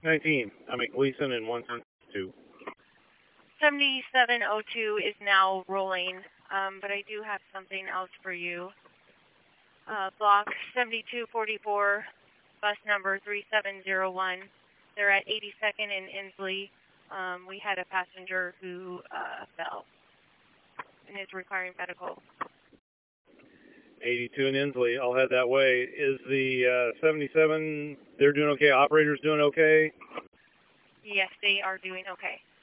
19. I mean, Gleason and 172. 7702 is now rolling, but I do have something else for you. Block 7244, bus number 3701. They're at 82nd and Inslee. We had a passenger who fell and is requiring medical. 82 in Inslee. I'll head that way. Is the 77, they're doing okay? Operators doing okay? Yes, they are doing okay.